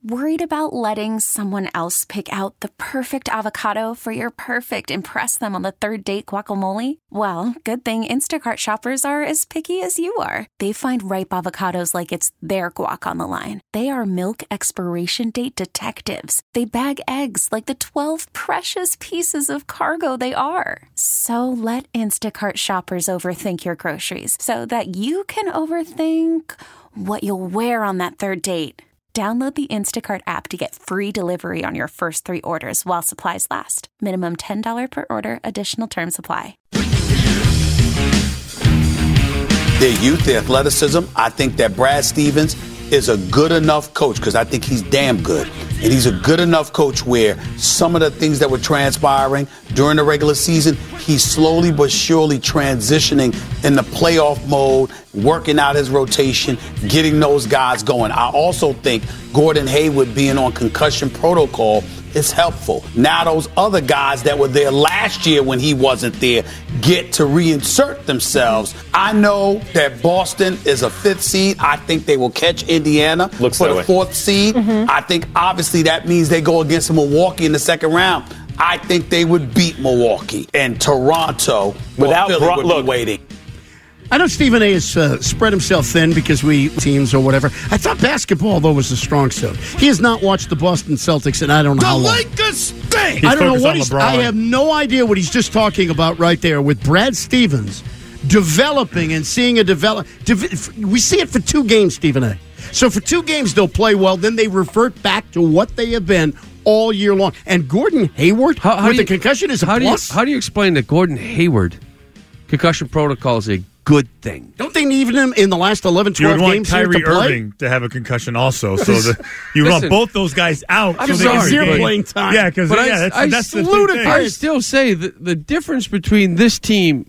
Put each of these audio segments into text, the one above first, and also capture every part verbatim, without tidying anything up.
Worried about letting someone else pick out the perfect avocado for your perfect impress them on the third date guacamole? Well, good thing Instacart shoppers are as picky as you are. They find ripe avocados like it's their guac on the line. They are milk expiration date detectives. They bag eggs like the twelve precious pieces of cargo they are. So let Instacart shoppers overthink your groceries so that you can overthink what you'll wear on that third date. Download the Instacart app to get free delivery on your first three orders while supplies last. Minimum ten dollars per order. Additional terms apply. Their youth, their athleticism, I think that Brad Stevens is a good enough coach because I think he's damn good. And he's a good enough coach where some of the things that were transpiring during the regular season, he's slowly but surely transitioning in the playoff mode, working out his rotation, getting those guys going. I also think Gordon Hayward being on concussion protocol is helpful. Now those other guys that were there last year when he wasn't there get to reinsert themselves. I know that Boston is a fifth seed. I think they will catch Indiana Looks for that the way. fourth seed. Mm-hmm. I think obviously that means they go against Milwaukee in the second round. I think they would beat Milwaukee. And Toronto Without Philly Bro- would look, be waiting. I know Stephen A. has uh, spread himself thin because we teams or whatever. I thought basketball, though, was a strong suit. He has not watched the Boston Celtics, and I don't know The how long. Lakers stink! I don't know focused what on he's. LeBron. I have no idea what he's just talking about right there with Brad Stevens developing and seeing a develop. Dev- we see it for two games, Stephen A. So for two games they'll play well, then they revert back to what they have been all year long. And Gordon Hayward How- how with do the you- concussion is a How do you plus. how do you explain that Gordon Hayward concussion protocol is a good thing? Don't they need him in the last eleven, You twelve would want games here Kyrie to play? Irving to have a concussion also, so the, you Listen, want both those guys out. I'm so they can sorry, regain- but- playing time. Yeah, because But yeah, I, that's, I, that's the still, thing. I still say that the difference between this team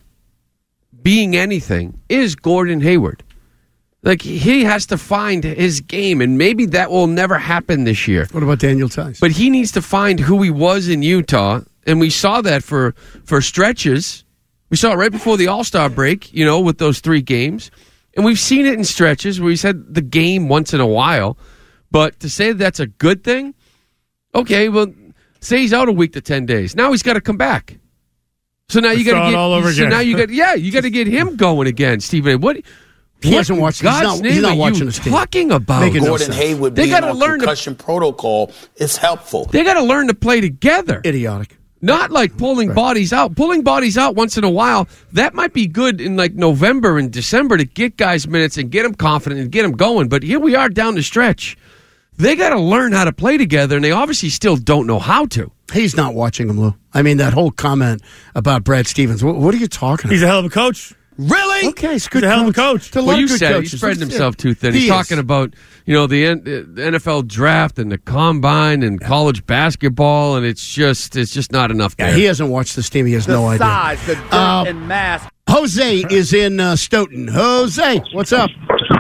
being anything is Gordon Hayward. Like, he has to find his game, and maybe that will never happen this year. What about Daniel Tice? But he needs to find who he was in Utah, and we saw that for, for stretches. We saw it right before the All-Star break, you know, with those three games. And we've seen it in stretches where he's had the game once in a while. But to say that's a good thing, okay, well, say he's out a week to ten days. Now he's got to come back. So now you got Start to get all over So again. now you got yeah, you got to get him going again, Stephen. What? He what hasn't watched- in he's God's not- he's name not are watching you this team. talking about? Making no Gordon sense. Hayward They being gotta on learn to- concussion protocol is helpful. They got to learn to play together. Idiotic. Not like pulling bodies out. Pulling bodies out once in a while, that might be good in like November and December to get guys minutes and get them confident and get them going. But here we are down the stretch. They got to learn how to play together, and they obviously still don't know how to. He's not watching him, Lou. I mean, that whole comment about Brad Stevens. What, what are you talking about? He's a hell of a coach. Really? Okay, he's a good He's a hell of a coach. There's a lot Well, of you good said it. coaches. He's spreading Let's- himself too thin. He He's is. talking about, you know, the, N- the N F L draft and the combine and college basketball, and it's just it's just not enough there. Yeah, he hasn't watched this team. He has no idea. Size, the dirt Uh, and mass. Jose is in uh, Stoughton. Jose, what's up?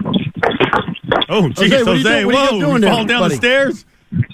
Oh, Jose, geez, what are you Jose, doing- what are you whoa, doing you there, fall down buddy? the stairs?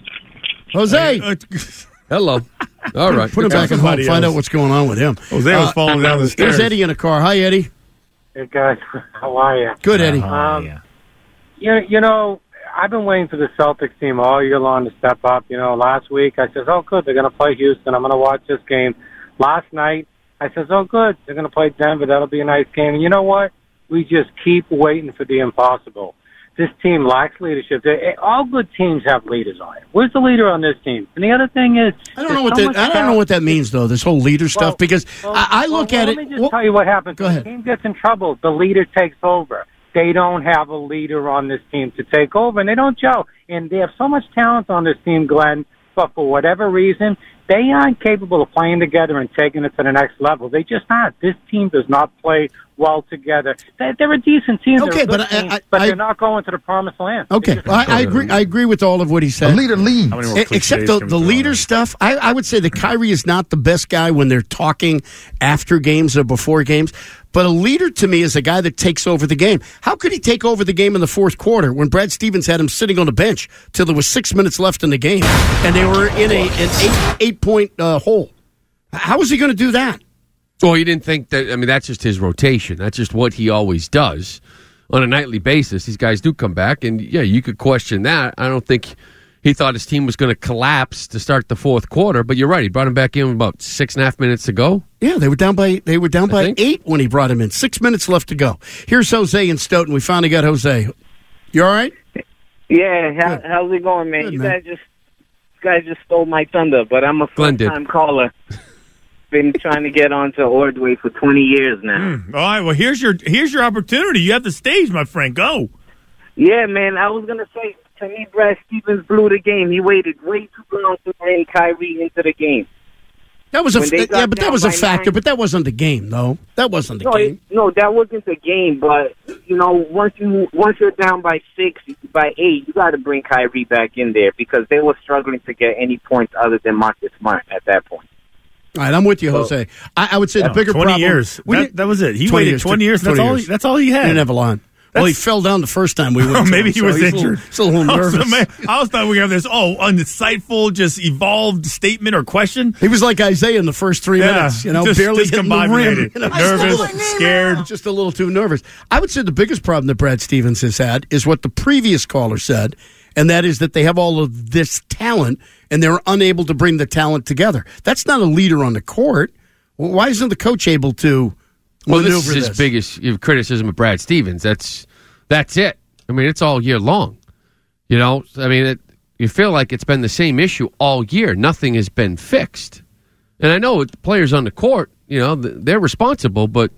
Jose, Uh, Hello. All right. put him back in home. somebody Find else. out what's going on with him. Jose was falling down the stairs. Here's Eddie in a car. Hi, Eddie. Hey guys, how are you? Good, Eddie. Um, you, you know, I've been waiting for the Celtics team all year long to step up. You know, last week I said, oh, good, they're going to play Houston. I'm going to watch this game. Last night I said, oh, good, they're going to play Denver. That'll be a nice game. And you know what? We just keep waiting for the impossible. This team lacks leadership. They, all good teams have leaders on it. Where's the leader on this team? And the other thing is, I don't know what that. I don't know what that means, though. This whole leader stuff, because well, I, I look well, at let it. Let me just well, tell you what happens. Go When ahead. the team gets in trouble, the leader takes over. They don't have a leader on this team to take over, and they don't gel. And they have so much talent on this team, Glenn, but for whatever reason, they aren't capable of playing together and taking it to the next level. They just aren't. This team does not play well together. They're, they're a decent team. Okay, they're a good but I- team, I- but I- they're not going to the promised land. They Okay, just- I, I agree. I agree with all of what he said. leader leads. How many more E- Except cliches the, can we the throw leader in? stuff, I, I would say that Kyrie is not the best guy when they're talking after games or before games. But a leader to me is a guy that takes over the game. How could he take over the game in the fourth quarter when Brad Stevens had him sitting on the bench till there was six minutes left in the game and they were in a, an eight, eight point uh, hole? How was he going to do that? Well, you didn't think that. I mean, that's just his rotation. That's just what he always does on a nightly basis. These guys do come back, and yeah, you could question that. I don't think he thought his team was going to collapse to start the fourth quarter. But you're right. He brought him back in with about six and a half minutes to go. Yeah, they were down by they were down I by think. eight when he brought him in. Six minutes left to go. Here's Jose in Stoughton. We finally got Jose. You all right? Yeah, how, Good. how's it going, man? Good, you man. guys just you guys just stole my thunder, but I'm a Glenn did. first-time caller. Been trying to get onto Ordway for twenty years now. Mm. All right, well, here's your here's your opportunity. You have the stage, my friend. Go. Yeah, man, I was going to say, to me, Brad Stevens blew the game. He waited way too long to bring Kyrie into the game. That was a When they yeah, got but that down was a by factor. nine- But that wasn't the game, though. That wasn't the No, game. it, no, that wasn't the game. But you know, once you once you're down by six, by eight, you got to bring Kyrie back in there because they were struggling to get any points other than Marcus Smart at that point. All right, I'm with you, Jose. I, I would say the bigger twenty problem. years. we That, didn't- that was it. He twenty waited years, twenty years. That's twenty all. years. He, that's all he He had. didn't have a line. Well, he That's- fell down the first time we went. to Maybe him, he so was he's a little- injured. He's a little I was- nervous. man, I was thought we have this oh insightful, just evolved statement or question. He was like Isaiah in the first three Yeah, minutes, you know, just- barely just hitting the rim. combobulated. You know, Nervous, just a little- scared. just a little too nervous. I would say the biggest problem that Brad Stevens has had is what the previous caller said, and that is that they have all of this talent, and they're unable to bring the talent together. That's not a leader on the court. Well, why isn't the coach able to Well, maneuver this is his this? biggest criticism of Brad Stevens. That's that's it. I mean, it's all year long. You know, I mean, it, you feel like it's been the same issue all year. Nothing has been fixed. And I know the players on the court, you know, th- they're responsible, but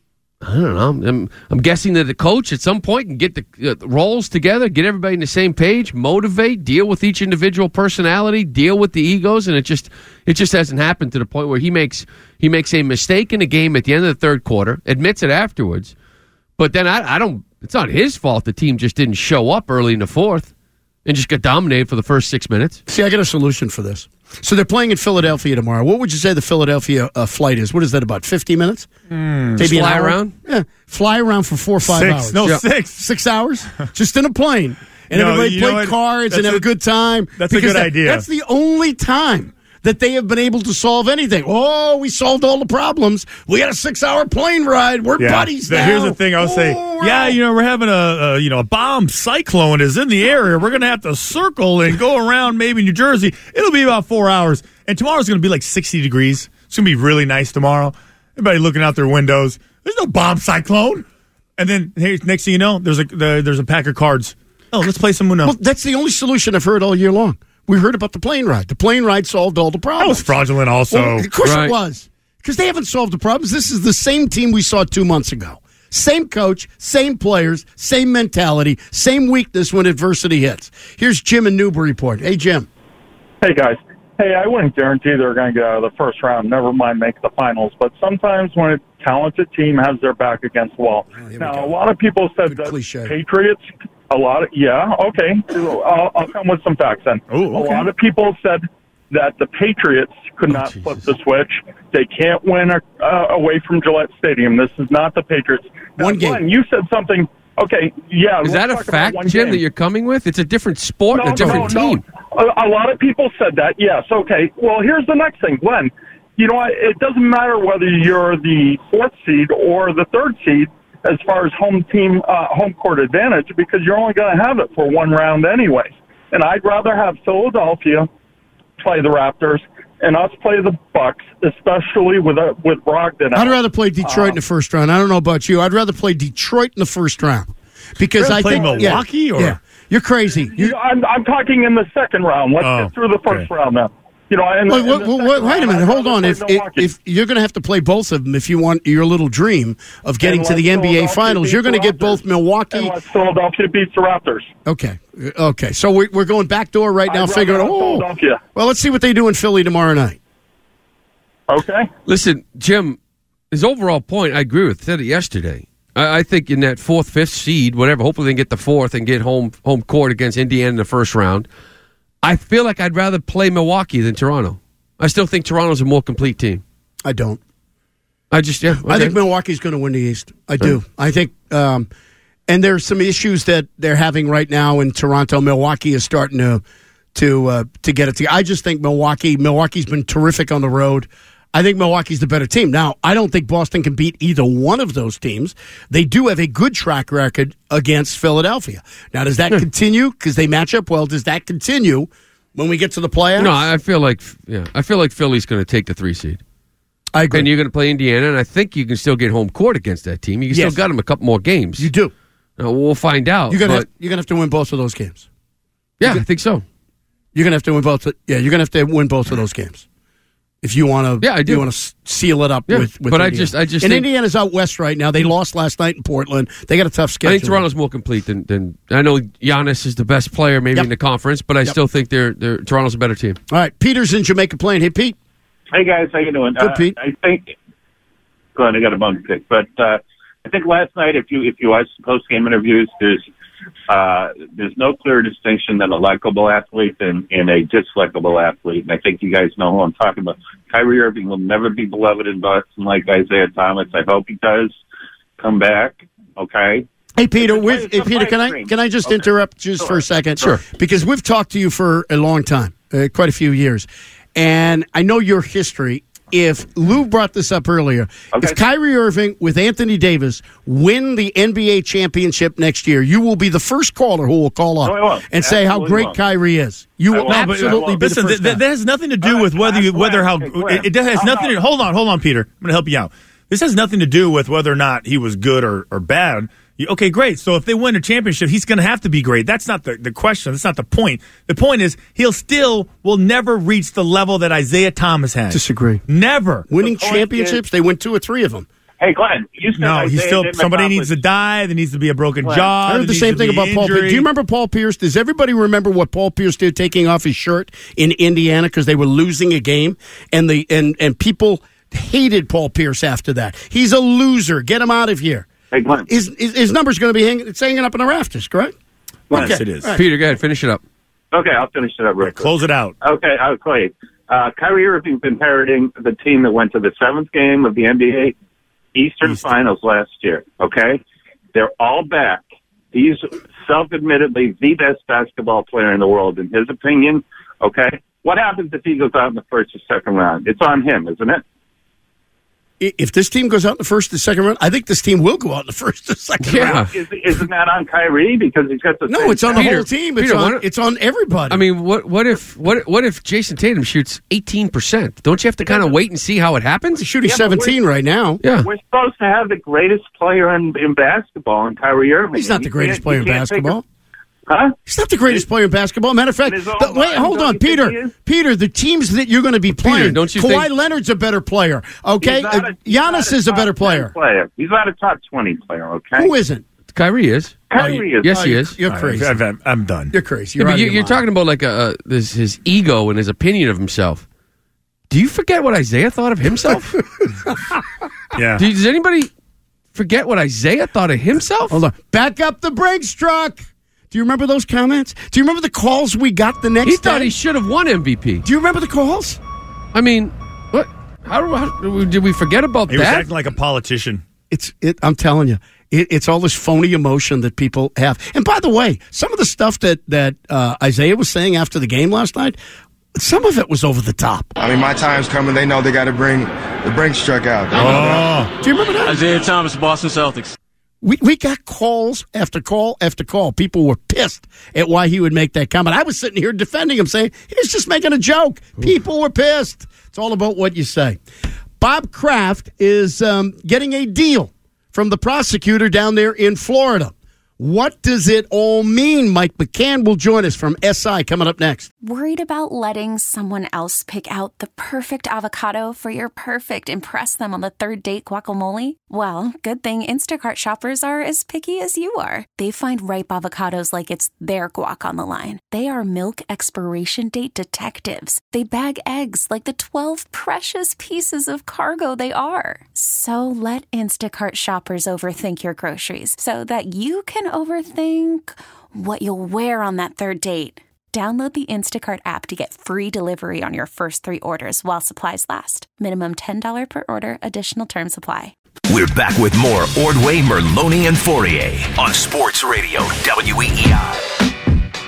I don't know. I'm, I'm guessing that the coach at some point can get the uh, roles together, get everybody on the same page, motivate, deal with each individual personality, deal with the egos, and it just it just hasn't happened to the point where he makes he makes a mistake in a game at the end of the third quarter, admits it afterwards, but then I, I don't. It's not his fault the team just didn't show up early in the fourth and just got dominated for the first six minutes. See, I got a solution for this. So they're playing in Philadelphia tomorrow. What would you say the Philadelphia uh, flight is? What is that, about fifty minutes? Mm, Maybe an fly hour? around? Yeah, fly around for four or five Six. hours. No, Yeah. six. Six hours? Just in a plane. And No, everybody you know play what? cards and That's have a, a- good time. that's a Because good that- idea. That's the only time that they have been able to solve anything. Oh, we solved all the problems. We had a six-hour plane ride. We're buddies The- now. Here's the thing. I'll say, Oh, we're yeah, out. you know, we're having a, a you know a bomb cyclone is in the area. We're gonna have to circle and go around maybe New Jersey. It'll be about four hours, and tomorrow's gonna be like sixty degrees. It's gonna be really nice tomorrow. Everybody looking out their windows. There's no bomb cyclone. And then hey, next thing you know, there's a the, there's a pack of cards. Oh, let's play some Uno. Well, that's the only solution I've heard all year long. We heard about the plane ride. The plane ride solved all the That problems. was fraudulent. Also, Well, of course Right. it was. Because they haven't solved the problems. This is the same team we saw two months ago. Same coach, same players, same mentality, same weakness when adversity hits. Here's Jim in Newburyport. Hey, Jim. Hey, guys. Hey, I wouldn't guarantee they're going to get out of the first round, never mind make the finals. But sometimes when a talented team has their back against the wall. here we Now, go. a lot of people said Good that cliche. Patriots, a lot of, yeah, okay. I'll, I'll come with some facts then. Ooh, okay. A lot of people said that the Patriots could not flip the switch. They can't win uh, away from Gillette Stadium. This is not the Patriots. Now, One game. Glenn, you said something. Okay, yeah. Is let's that a talk about fact, one Jim, game. that you're coming with? It's a different sport, No, a different no, team. No. A, a lot of people said that. Yes. Okay. Well, here's the next thing, Glenn. You know, it doesn't matter whether you're the fourth seed or the third seed as far as home team, uh, home court advantage, because you're only going to have it for one round anyways. And I'd rather have Philadelphia play the Raptors and us play the Bucks, especially with uh, with Brogdon. I'd rather play Detroit in the first round. I don't know about you. I'd rather play Detroit in the first round. Because Rather I play think Milwaukee, yeah, or- yeah. You're crazy. You You, know, I'm, I'm talking in the second round. Let's Oh, get through the first okay. round now. You know, and, wait, and wait, the wait, second wait a round, minute. I'd Hold rather on. play If, if Milwaukee. if you're going to have to play both of them if you want your little dream of getting And to the let N B A Philadelphia Finals, beat you're going to the get Raptors. both Milwaukee. Unless Philadelphia beats the Raptors. Okay, okay. So we're we're going back door right now, I'd rather figuring. have Oh, Philadelphia. well, let's see what they do in Philly tomorrow night. Okay. Listen, Jim, his overall point, I agree with. Said it yesterday. I, I think in that fourth, fifth seed, whatever. Hopefully, they can get the fourth and get home home court against Indiana in the first round. I feel like I'd rather play Milwaukee than Toronto. I still think Toronto's a more complete team. I don't. I just yeah. I okay. think Milwaukee's going to win the East. I do. I think, um, and there's some issues that they're having right now in Toronto. Milwaukee is starting to to uh, to get it together. I just think Milwaukee. Milwaukee's been terrific on the road. I think Milwaukee's the better team. Now, I don't think Boston can beat either one of those teams. They do have a good track record against Philadelphia. Now, does that continue? Because they match up well. Does that continue when we get to the playoffs? No, I feel like yeah, I feel like Philly's going to take the three seed. I agree. And you're going to play Indiana, and I think you can still get home court against that team. You can Yes. still got them a couple more games. You do. Uh, we'll find out. You're gonna but, have, you're gonna have to win both of those games. yeah, I think so. You're gonna have to win both. Yeah, you're gonna have to win both of those games if you want to. Yeah, I do. You want to seal it up Yeah, with, with. but I Indiana. just- I just and think- Indiana's out west right now. They lost last night in Portland. They got a tough I schedule. think Toronto's more complete than, than I know. Giannis is the best player, maybe Yep. in the conference, but I Yep. still think they're, they're Toronto's a better team. All right, Peter's in Jamaica Plain. Hey, Pete. Hey guys, how you doing? Good, uh, Pete. I think. Go ahead, I got a bone to pick, but uh, I think last night, if you if you watch the post game interviews, there's uh, there's no clear distinction than a likable athlete and, and a dislikable athlete, and I think you guys know who I'm talking about. Kyrie Irving will never be beloved in Boston like Isaiah Thomas. I hope he does come back. Okay. Hey Peter, It's a- with, it's hey, a Peter, pipe can I dream. can I just Okay. interrupt just Sure. for a second? Sure. Because we've talked to you for a long time, uh, quite a few years, and I know your history. If Lou brought this up earlier, Okay. if Kyrie Irving with Anthony Davis win the N B A championship next year, you will be the first caller who will call up No, I won't. and say how Absolutely great won't. Kyrie is. You I will won't. No, but, uh, absolutely be Listen, the th- first th- guy. that has nothing to do All with right, whether you, Glenn, whether how Glenn, Glenn. it, it has How nothing. To, about- hold on, hold on, Peter. I'm going to help you out. This has nothing to do with whether or not he was good or, or bad. You- Okay, great. So if they win a championship, he's going to have to be great. That's not the, the question. That's not the point. The point is he'll still will never reach the level that Isaiah Thomas has. Disagree. Never. Winning The point championships, is- they win two or three of them. Hey, Glenn, you said No, he's Isaiah still. didn't Somebody accomplish- needs to die. There needs to be a broken Well, jaw. I heard there the needs same to thing be about Paul Pierce. injury. Do you remember Paul Pierce? Does everybody remember what Paul Pierce did taking off his shirt in Indiana because they were losing a game and the and and people hated Paul Pierce after that? He's a loser. Get him out of here. Hey, Glenn. His his, his number's going to be hanging, it's hanging up in the rafters, correct? Glenn. Yes, it is. Peter, go ahead, finish it up. Okay, I'll finish it up real quick. Close it out. Okay, I'll tell you. Uh, Kyrie Irving's inheriting the team that went to the seventh game of the N B A Eastern Eastern. Finals last year, okay? They're all back. He's self-admittedly the best basketball player in the world, in his opinion, okay? What happens if he goes out in the first or second round? It's on him, isn't it? I- If this team goes out in the first or second round, I think this team will go out in the first or second Yeah. round. Is, isn't that on Kyrie? Because he's got the No, same it's on the Peter, whole team. It's Peter, on what- it's on everybody. I mean, what what if what what if Jason Tatum shoots eighteen percent? Don't you have to kind of wait and see how it happens? he's shooting Yeah, but seventeen right now. Yeah. We're supposed to have the greatest player in, in basketball, in Kyrie Irving. He's not the You greatest can't- player you in can't take basketball. a- Huh? He's not the greatest player in basketball. Matter of fact, In his own the, wait, mind, hold don't on, you think Peter. he is? Peter, the teams that you're going to be playing, don't you Kawhi think- Leonard's a better player. Okay, He's not Uh, a- he's not Giannis is a top better ten player. player. He's not a top twenty player. Okay. Who isn't? Kyrie is. Kyrie is. Yes, he you're- is. You're All right, crazy. I've- I've- I'm done. You're crazy. Yeah, You're, but out you, of your you're mind. talking about like a, uh, this his ego and his opinion of himself. Do you forget what Isaiah thought of himself? Yeah. Do- Does anybody forget what Isaiah thought of himself? Hold on. Back up the Brinks truck. Do you remember those comments? Do you remember the calls we got the next He thought day? he should have won M V P. Do you remember the calls? I mean, what? How, do- how did we forget about He was that? acting like a politician. It's. It, I'm telling you, it, it's all this phony emotion that people have. And by the way, some of the stuff that that uh, Isaiah was saying after the game last night, some of it was over the top. I mean, my time's coming. They know they got to bring the Brinks truck out. Oh. Do you remember that? Isaiah Thomas, Boston Celtics. We we got calls after call after call. People were pissed at why he would make that comment. I was sitting here defending him, saying he was just making a joke. People were pissed. It's all about what you say. Bob Kraft is um, getting a deal from the prosecutor down there in Florida. What does it all mean? Mike McCann will join us from S I coming up next. Worried about letting someone else pick out the perfect avocado for your perfect impress them on the third date guacamole? Well, good thing Instacart shoppers are as picky as you are. They find ripe avocados like it's their guac on the line. They are milk expiration date detectives. They bag eggs like the twelve precious pieces of cargo they are. So let Instacart shoppers overthink your groceries so that you can overthink what you'll wear on that third date. Download the Instacart app to get free delivery on your first three orders while supplies last. Minimum ten dollars per order. Additional terms apply. We're back with more Ordway, Merloni, and Fourier on Sports Radio W E E I.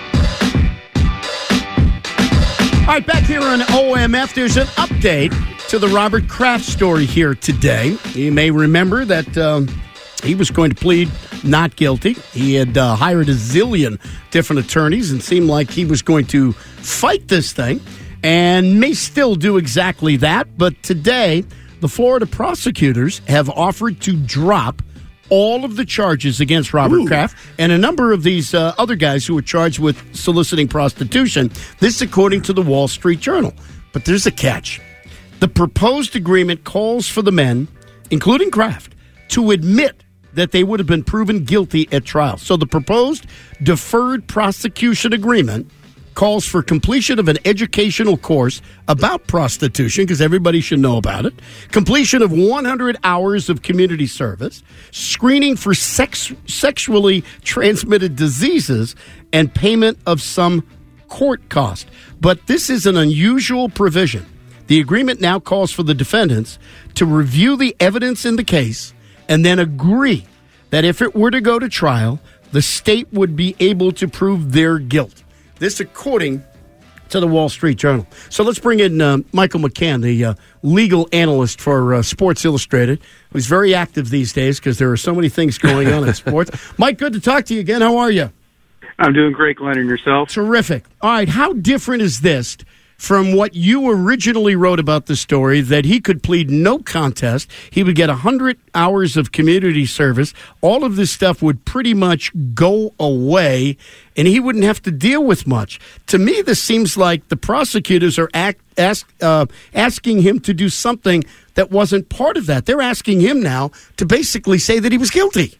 All right, back here on O M F, there's an update to to the Robert Kraft story here today. You may remember that um, he was going to plead not guilty. He had uh, hired a zillion different attorneys and seemed like he was going to fight this thing and may still do exactly that. But today, the Florida prosecutors have offered to drop all of the charges against Robert Ooh. Kraft and a number of these uh, other guys who were charged with soliciting prostitution. This according to the Wall Street Journal. But there's a catch. The proposed agreement calls for the men, including Kraft, to admit that they would have been proven guilty at trial. So the proposed deferred prosecution agreement calls for completion of an educational course about prostitution, because everybody should know about it, completion of one hundred hours of community service, screening for sex, sexually transmitted diseases, and payment of some court cost. But this is an unusual provision. The agreement now calls for the defendants to review the evidence in the case and then agree that if it were to go to trial, the state would be able to prove their guilt. This according to the Wall Street Journal. So let's bring in uh, Michael McCann, the uh, legal analyst for uh, Sports Illustrated, who's very active these days because there are so many things going on in sports. Mike, good to talk to you again. How are you? I'm doing great, Glenn, and yourself? Terrific. All right, how different is this from what you originally wrote about the story, that he could plead no contest, he would get one hundred hours of community service, all of this stuff would pretty much go away, and he wouldn't have to deal with much. To me, this seems like the prosecutors are act, ask, uh, asking him to do something that wasn't part of that. They're asking him now to basically say that he was guilty.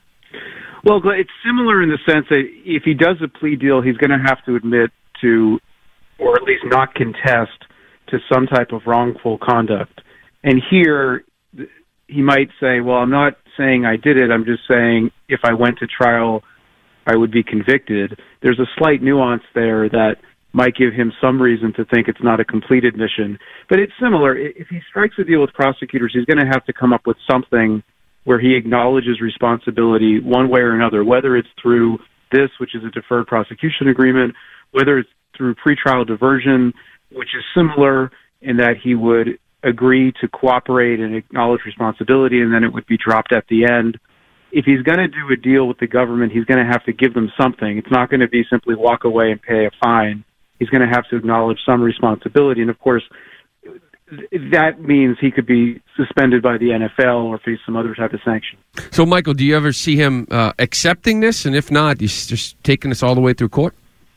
Well, it's similar in the sense that if he does a plea deal, he's going to have to admit to, or at least not contest, to some type of wrongful conduct. And here, he might say, well, I'm not saying I did it, I'm just saying if I went to trial, I would be convicted. There's a slight nuance there that might give him some reason to think it's not a complete admission. But it's similar. If he strikes a deal with prosecutors, he's going to have to come up with something where he acknowledges responsibility one way or another, whether it's through this, which is a deferred prosecution agreement, whether it's through pretrial diversion, which is similar in that he would agree to cooperate and acknowledge responsibility, and then it would be dropped at the end. If he's going to do a deal with the government, he's going to have to give them something. It's not going to be simply walk away and pay a fine. He's going to have to acknowledge some responsibility. And, of course, that means he could be suspended by the N F L or face some other type of sanction. So, Michael, do you ever see him uh, accepting this? And if not, he's just taking this all the way through court?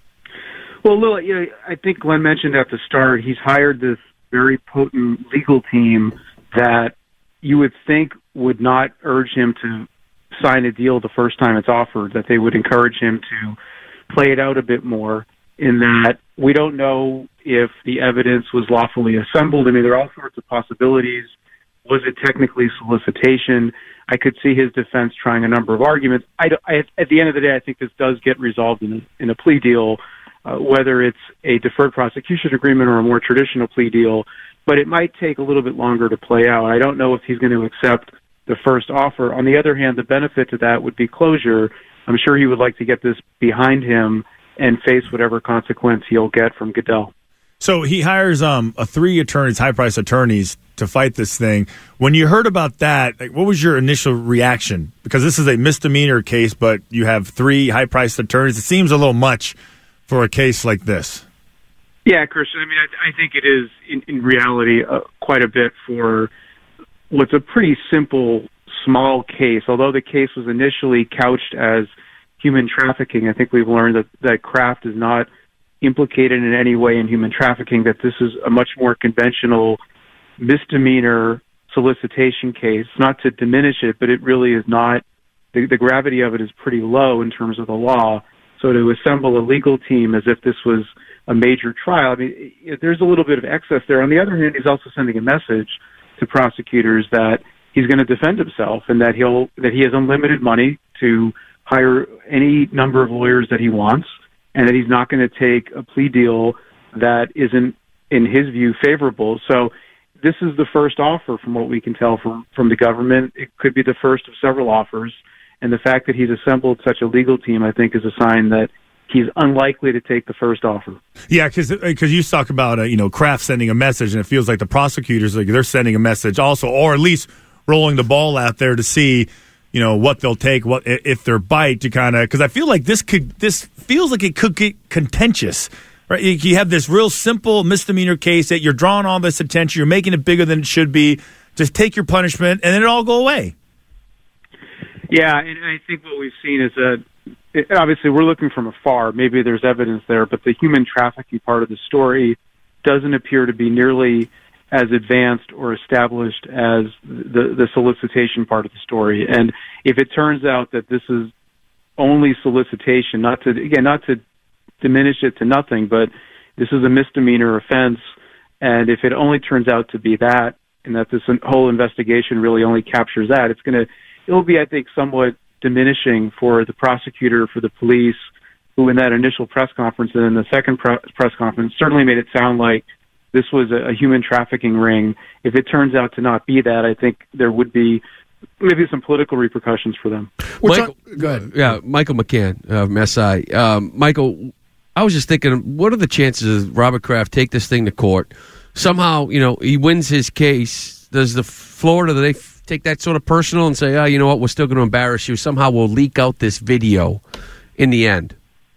Well, Lil, you know, I think Glenn mentioned at the start, he's hired this very potent legal team that you would think would not urge him to sign a deal the first time it's offered, that they would encourage him to play it out a bit more, in that we don't know if the evidence was lawfully assembled. I mean, there are all sorts of possibilities. Was it technically solicitation? I could see his defense trying a number of arguments. I, I, at the end of the day, I think this does get resolved in a, in a plea deal, Uh, whether it's a deferred prosecution agreement or a more traditional plea deal, but it might take a little bit longer to play out. I don't know if he's going to accept the first offer. On the other hand, the benefit to that would be closure. I'm sure he would like to get this behind him and face whatever consequence he'll get from Goodell. So he hires um, a three attorneys, high-priced attorneys, to fight this thing. When you heard about that, like, what was your initial reaction? Because this is a misdemeanor case, but you have three high-priced attorneys. It seems a little much for a case like this. Yeah, Christian, I mean, I, I think it is, in, in reality, uh, quite a bit for what's a pretty simple, small case. Although the case was initially couched as human trafficking, I think we've learned that, that Kraft is not implicated in any way in human trafficking, that this is a much more conventional misdemeanor solicitation case. Not to diminish it, but it really is not, the, the gravity of it is pretty low in terms of the law. So to assemble a legal team as if this was a major trial, I mean, there's a little bit of excess there. On the other hand, he's also sending a message to prosecutors that he's going to defend himself and that he'll that he has unlimited money to hire any number of lawyers that he wants, and that he's not going to take a plea deal that isn't, in his view, favorable. So this is the first offer, from what we can tell from, from the government. It could be the first of several offers. And the fact that he's assembled such a legal team, I think, is a sign that he's unlikely to take the first offer. Yeah, because you talk about uh, you know Kraft sending a message, and it feels like the prosecutors like they're sending a message also, or at least rolling the ball out there to see you know what they'll take, what if they're bite to kind of because I feel like this could this feels like it could get contentious. Right, you have this real simple misdemeanor case that you're drawing all this attention, you're making it bigger than it should be. Just take your punishment, and then it all go away. Yeah, and I think what we've seen is that it, obviously we're looking from afar. Maybe there's evidence there, but the human trafficking part of the story doesn't appear to be nearly as advanced or established as the, the solicitation part of the story. And if it turns out that this is only solicitation, not to again, not to diminish it to nothing, but this is a misdemeanor offense, and if it only turns out to be that, and that this whole investigation really only captures that, it's going to, it'll be, I think, somewhat diminishing for the prosecutor, for the police, who in that initial press conference and in the second pre- press conference certainly made it sound like this was a, a human trafficking ring. If it turns out to not be that, I think there would be maybe some political repercussions for them. Michael, go ahead. Yeah, Michael McCann of S I. Um, Michael, I was just thinking, what are the chances of Robert Kraft take this thing to court? Somehow, you know, he wins his case. Does the Florida, do they f- take that sort of personal and say, oh, you know what, we're still going to embarrass you. Somehow we'll leak out this video in the end.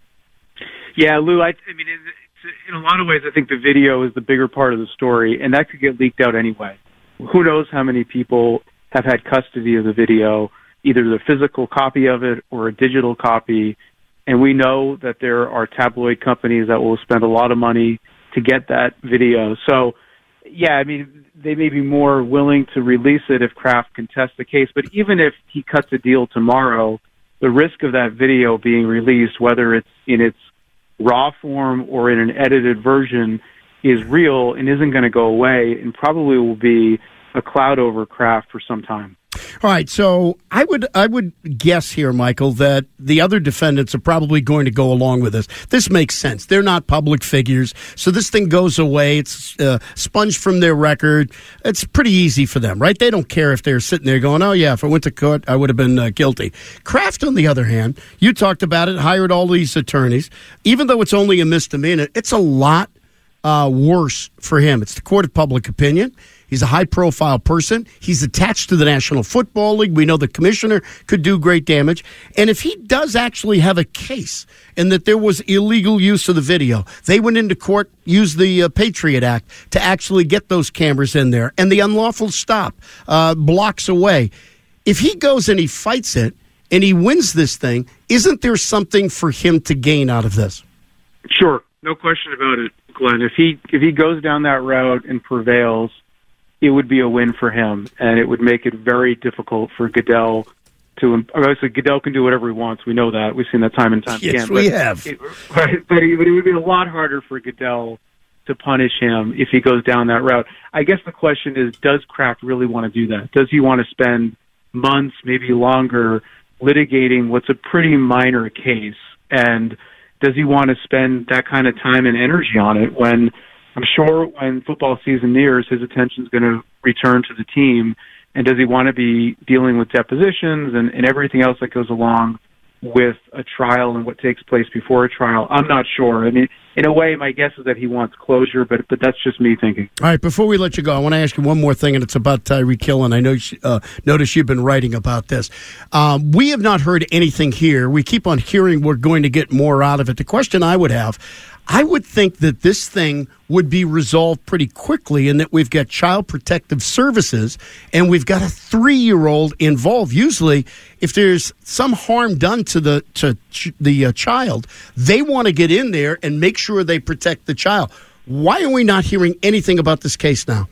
Yeah, Lou, I, I mean, it's, in a lot of ways, I think the video is the bigger part of the story, and that could get leaked out anyway. Who knows how many people have had custody of the video, either the physical copy of it or a digital copy. And we know that there are tabloid companies that will spend a lot of money to get that video. So, yeah, I mean, they may be more willing to release it if Kraft contests the case. But even if he cuts a deal tomorrow, the risk of that video being released, whether it's in its raw form or in an edited version, is real and isn't going to go away and probably will be a cloud over Kraft for some time. All right, so I would I would guess here, Michael, that the other defendants are probably going to go along with this. This makes sense. They're not public figures, so this thing goes away. It's uh, sponged from their record. It's pretty easy for them, right? They don't care if they're sitting there going, oh, yeah, if I went to court, I would have been uh, guilty. Kraft, on the other hand, you talked about it, hired all these attorneys. Even though it's only a misdemeanor, it's a lot uh, worse for him. It's the court of public opinion. He's a high-profile person. He's attached to the National Football League. We know the commissioner could do great damage. And if he does actually have a case and that there was illegal use of the video, they went into court, used the uh, Patriot Act to actually get those cameras in there, and the unlawful stop uh, blocks away. If he goes and he fights it and he wins this thing, isn't there something for him to gain out of this? Sure. No question about it, Glenn. If he if he goes down that route and prevails, it would be a win for him, and it would make it very difficult for Goodell to. Obviously, Goodell can do whatever he wants. We know that. We've seen that time and time yes, again. Yes, we but have. It, right, but it, but it would be a lot harder for Goodell to punish him if he goes down that route. I guess the question is, does Kraft really want to do that? Does he want to spend months, maybe longer, litigating what's a pretty minor case? And does he want to spend that kind of time and energy on it when I'm sure when football season nears, his attention is going to return to the team? And does he want to be dealing with depositions and, and everything else that goes along with a trial and what takes place before a trial? I'm not sure. I mean, in a way, my guess is that he wants closure, but but that's just me thinking. All right, before we let you go, I want to ask you one more thing, and it's about Tyreek Hill, and I know uh, notice you've been writing about this. Um, we have not heard anything here. We keep on hearing we're going to get more out of it. The question I would have, I would think that this thing would be resolved pretty quickly and that we've got Child Protective Services and we've got a three-year-old involved. Usually, if there's some harm done to the to ch- the uh, child, they want to get in there and make sure they protect the child. Why are we not hearing anything about this case now?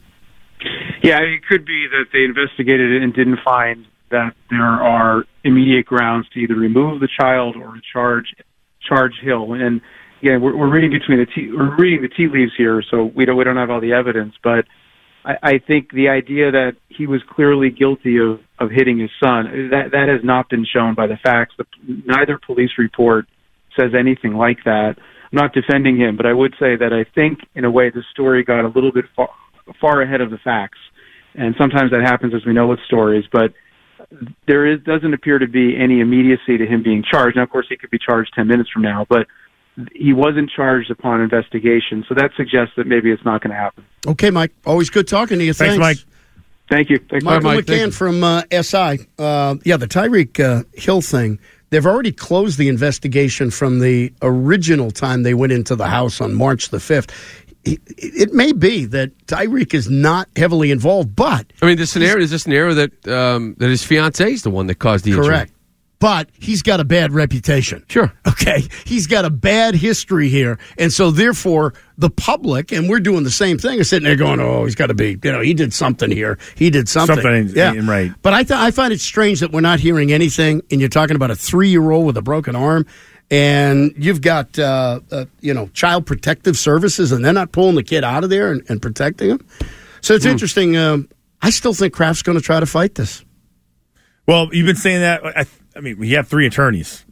Yeah, it could be that they investigated it and didn't find that there are immediate grounds to either remove the child or charge charge Hill. And again, we're, we're reading between the tea, we're reading the tea leaves here, so we don't we don't have all the evidence. But I, I think the idea that he was clearly guilty of, of hitting his son, that that has not been shown by the facts. The, neither police report says anything like that. I'm not defending him, but I would say that I think, in a way, the story got a little bit far, far ahead of the facts. And sometimes that happens, as we know with stories. But there is doesn't appear to be any immediacy to him being charged. Now, of course, he could be charged ten minutes from now, but he wasn't charged upon investigation. So that suggests that maybe it's not going to happen. Okay, Mike. Always good talking to you. Thanks, Thanks Mike. Thank you. Thanks, Michael Mike. McCann from uh, S I. Uh, yeah, the Tyreek uh, Hill thing. They've already closed the investigation from the original time they went into the house on March the fifth. It, it may be that Tyreek is not heavily involved, but I mean, the scenario is a scenario that um, that his fiancée is the one that caused the injury. Correct. But he's got a bad reputation. Sure. Okay. He's got a bad history here. And so, therefore, the public, and we're doing the same thing, is sitting there going, oh, he's got to be, you know, he did something here. He did something. Something, yeah. right. But I, th- I find it strange that we're not hearing anything, and you're talking about a three-year-old with a broken arm, and you've got, uh, uh, you know, Child Protective Services, and they're not pulling the kid out of there and, and protecting him. So it's mm. interesting. Um, I still think Kraft's going to try to fight this. Well, you've been saying that. I, I mean, we have three attorneys.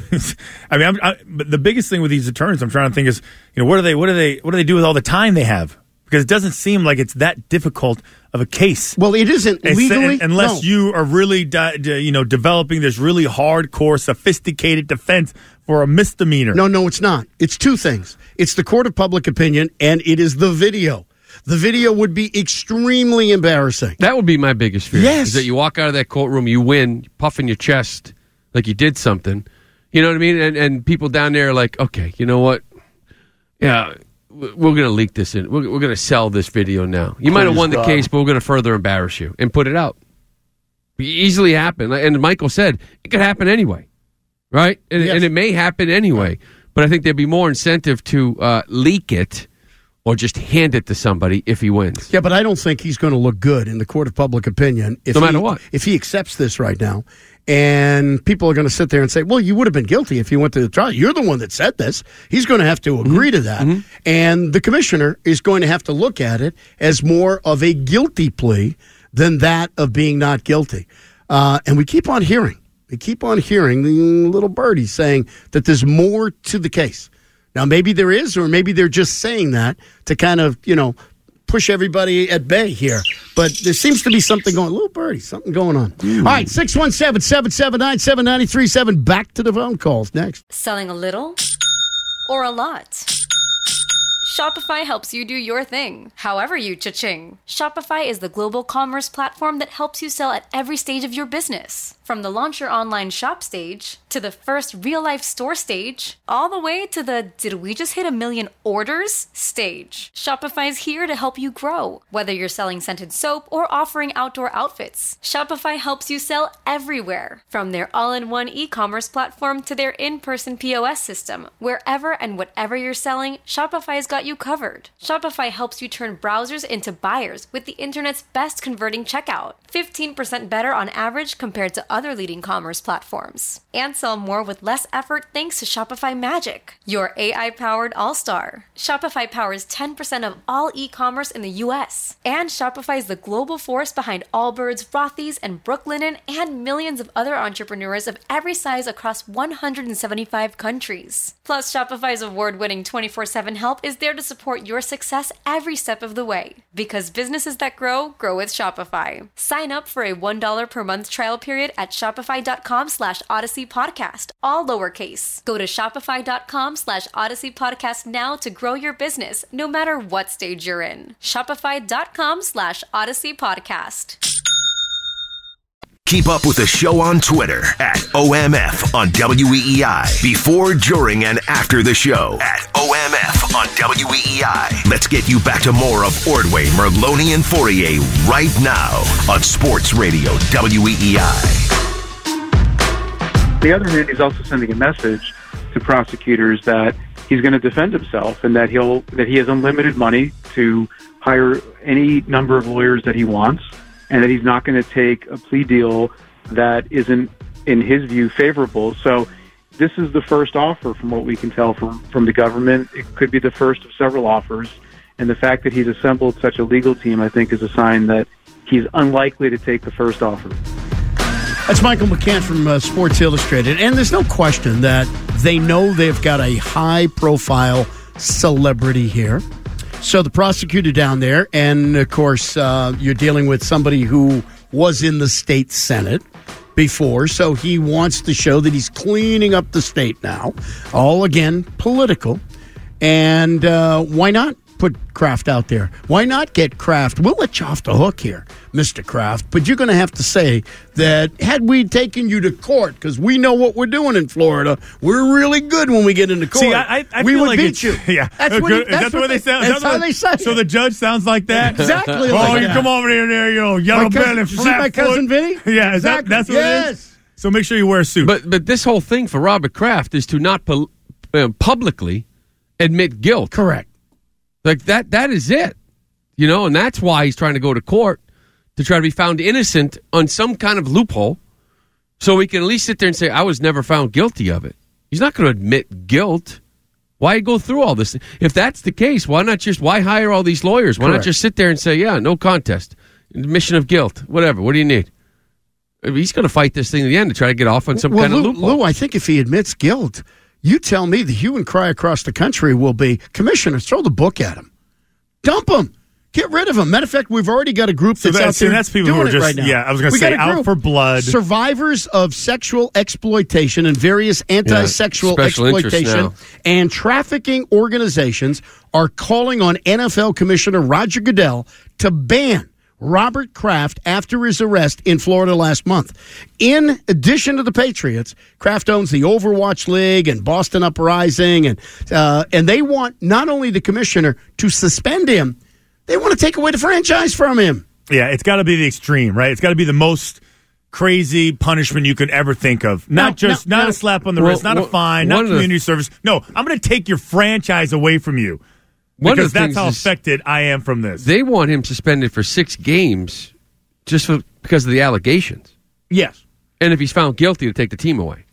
I mean, I'm, I, but the biggest thing with these attorneys, I'm trying to think is, you know, what do they, what do they, what do they do with all the time they have? Because it doesn't seem like it's that difficult of a case. Well, it isn't legally, it's, unless no. you are really, di- di- you know, developing this really hardcore, sophisticated defense for a misdemeanor. No, no, it's not. It's two things. It's the court of public opinion, and it is the video. The video would be extremely embarrassing. That would be my biggest fear. Yes. Is that you walk out of that courtroom, you win, puffing your chest like you did something. You know what I mean? And, and people down there are like, okay, you know what? Yeah, we're going to leak this in. We're, we're going to sell this video now. You might have won the case, but we're going to further embarrass you and put it out. It easily happen. And Michael said it could happen anyway, right? And, yes. and it may happen anyway. But I think there'd be more incentive to uh, leak it or just hand it to somebody if he wins. Yeah, but I don't think he's going to look good in the court of public opinion. If no matter he, what. If he accepts this right now, and people are going to sit there and say, well, you would have been guilty if you went to the trial. You're the one that said this. He's going to have to agree mm-hmm. to that. Mm-hmm. And the commissioner is going to have to look at it as more of a guilty plea than that of being not guilty. Uh, and we keep on hearing, we keep on hearing the little birdie saying that there's more to the case. Now, maybe there is, or maybe they're just saying that to kind of, you know, push everybody at bay here. But there seems to be something going on. Little birdie, something going on. Mm. All right, six one seven, seven seven nine, seven nine three seven. Back to the phone calls next. Selling a little or a lot? Shopify helps you do your thing, however you cha-ching. Shopify is the global commerce platform that helps you sell at every stage of your business. From the launch your online shop stage, to the first real-life store stage, all the way to the did we just hit a million orders stage. Shopify's here to help you grow. Whether you're selling scented soap or offering outdoor outfits, Shopify helps you sell everywhere. From their all-in-one e-commerce platform to their in-person P O S system, wherever and whatever you're selling, Shopify's got you covered. Shopify helps you turn browsers into buyers with the internet's best converting checkout. fifteen percent better on average compared to other leading commerce platforms. And sell more with less effort thanks to Shopify Magic, your A I-powered all-star. Shopify powers ten percent of all e-commerce in the U S. And Shopify is the global force behind Allbirds, Rothy's, and Brooklinen, and millions of other entrepreneurs of every size across one hundred seventy-five countries. Plus, Shopify's award-winning twenty-four seven help is there to support your success every step of the way. Because businesses that grow, grow with Shopify. Sign up for a one dollar per month trial period at shopify.com slash Odyssey Podcast, all lowercase. Go to shopify.com slash Odyssey Podcast now to grow your business, no matter what stage you're in. Shopify.com slash Odyssey Podcast. Keep up with the show on Twitter at O M F on W E E I. Before, during, and after the show at O M F on W E E I. Let's get you back to more of Ordway, Merloni, and Fourier right now on Sports Radio W E E I. On the other hand, he's also sending a message to prosecutors that he's going to defend himself and that he'll that he has unlimited money to hire any number of lawyers that he wants, and that he's not going to take a plea deal that isn't, in his view, favorable. So this is the first offer, from what we can tell from, from the government. It could be the first of several offers. And the fact that he's assembled such a legal team, I think, is a sign that he's unlikely to take the first offer. That's Michael McCann from uh, Sports Illustrated. And there's no question that they know they've got a high-profile celebrity here. So the prosecutor down there, and, of course, uh, you're dealing with somebody who was in the state Senate, before, so he wants to show that he's cleaning up the state now. All, again, political. And uh, why not put Kraft out there? Why not get Kraft? We'll let you off the hook here, Mister Kraft, but you're going to have to say that had we taken you to court, because we know what we're doing in Florida, we're really good when we get into court. See, I, I, I we feel would like beat you. Yeah, That's what, is that's that the what way they sound? That's how what, they say. So the judge sounds like that. Exactly. Oh, like you that. come over here, there, you know, yellow My cousin- belly, you see flat my cousin foot. Vinny? Yeah, is Exactly. that that's what yes. it is? So make sure you wear a suit. But but this whole thing for Robert Kraft is to not pol- uh, publicly admit guilt. Correct. Like that that is it. You know, and that's why he's trying to go to court to try to be found innocent on some kind of loophole so he can at least sit there and say, I was never found guilty of it. He's not going to admit guilt. Why go through all this? If that's the case, why not just, why hire all these lawyers? Why Correct. not just sit there and say, yeah, no contest, admission of guilt, whatever. What do you need? I mean, he's going to fight this thing at the end to try to get off on some well, kind Lou, of loophole. Lou, I think if he admits guilt, you tell me the hue and cry across the country will be, Commissioner, throw the book at him. Dump him. Get rid of him. Matter of fact, we've already got a group So that's that- out see, there that's people doing who are it just- right now. yeah, I was gonna We say, got a out group. for blood. Survivors of sexual exploitation and various anti-sexual Yeah, special interests exploitation now. and trafficking organizations are calling on N F L Commissioner Roger Goodell to ban Robert Kraft after his arrest in Florida last month. In addition to the Patriots, Kraft owns the Overwatch League and Boston Uprising, and uh, and they want not only the commissioner to suspend him, they want to take away the franchise from him. Yeah, it's got to be the extreme, right? It's got to be the most crazy punishment you could ever think of. Not No, just, no, not no. a slap on the Well, wrist, not well, a fine, one not of the- community service. No, I'm going to take your franchise away from you One of because the that's things how is- affected I am from this. They want him suspended for six games just for, because of the allegations. Yes. And if he's found guilty, to take the team away.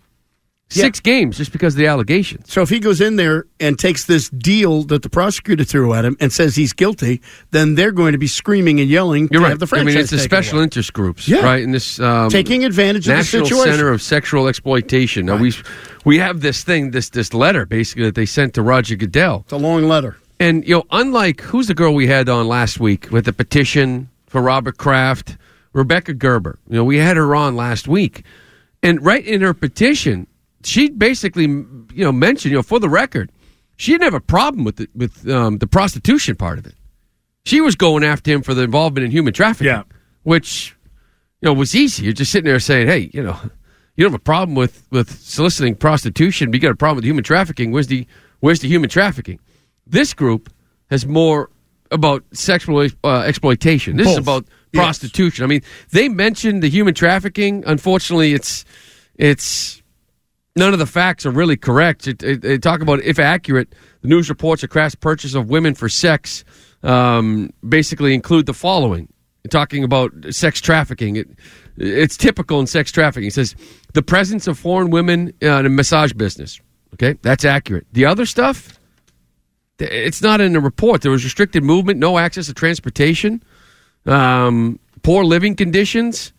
Six games just because of the allegations. So if he goes in there and takes this deal that the prosecutor threw at him and says he's guilty, then they're going to be screaming and yelling You're to right. have the I franchise mean, it's the taken special away. interest groups, Yeah. right? In this um, Taking advantage of the National situation. Center of Sexual Exploitation. Now Right. we we have this thing, this this letter basically that they sent to Roger Goodell. It's a long letter. And you know, unlike who's the girl we had on last week with the petition for Robert Kraft, Rebecca Gerber. You know, we had her on last week, and right in her petition, she basically, you know, mentioned, you know, for the record, she didn't have a problem with the, with um, the prostitution part of it. She was going after him for the involvement in human trafficking, Yeah. which, you know, was easy. You're just sitting there saying, hey, you know, you don't have a problem with, with soliciting prostitution, but you got a problem with human trafficking. Where's the where's the human trafficking? This group has more about sexual uh, exploitation. This Both. is about Yes. prostitution. I mean, they mentioned the human trafficking. Unfortunately, it's it's none of the facts are really correct. It, it, they talk about, if accurate, the news reports of Kraft's purchase of women for sex um, basically include the following. Talking about sex trafficking, it, it's typical in sex trafficking. It says the presence of foreign women uh, in a massage business. Okay, that's accurate. The other stuff, it's not in the report. There was restricted movement, no access to transportation, um, poor living conditions.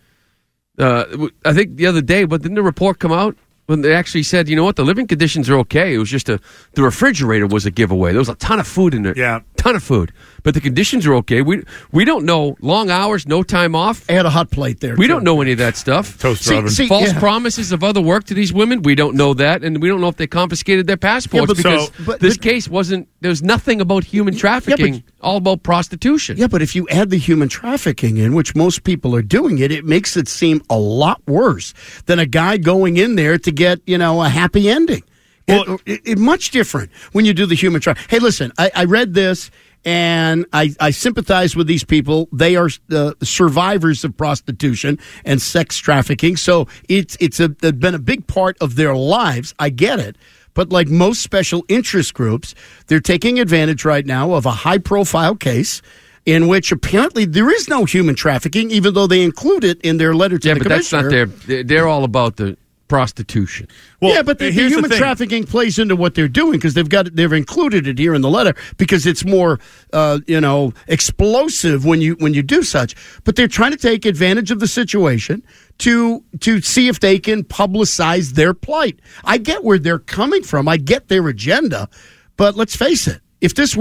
Uh, I think the other day, but didn't the report come out when they actually said, you know what, the living conditions are okay. It was just a the refrigerator was a giveaway. There was a ton of food in there, Yeah. ton of food, but the conditions are okay. We we don't know long hours, no time off. I had a hot plate there. We too. don't know any of that stuff. Toaster See- oven. see- False yeah. promises of other work to these women. We don't know that, and we don't know if they confiscated their passports but- because so- but- this but- case wasn't. There was nothing about human trafficking. all about prostitution. Yeah, but if you add the human trafficking in, which most people are doing it, it makes it seem a lot worse than a guy going in there to get, you know, a happy ending. Well- it, it, it much different when you do the human trafficking. Hey, listen, I, I read this. And I, I sympathize with these people. They are uh, survivors of prostitution and sex trafficking. So it's it's a, been a big part of their lives. I get it. But like most special interest groups, they're taking advantage right now of a high-profile case in which apparently there is no human trafficking, even though they include it in their letter to yeah, the but that's commissioner. not their. They're all about the prostitution. Well, yeah, but the, the here's the human thing. trafficking plays into what they're doing because they've got they've included it here in the letter because it's more uh, you know explosive when you when you do such. But they're trying to take advantage of the situation to to see if they can publicize their plight. I get where they're coming from. I get their agenda, but let's face it: if this weren't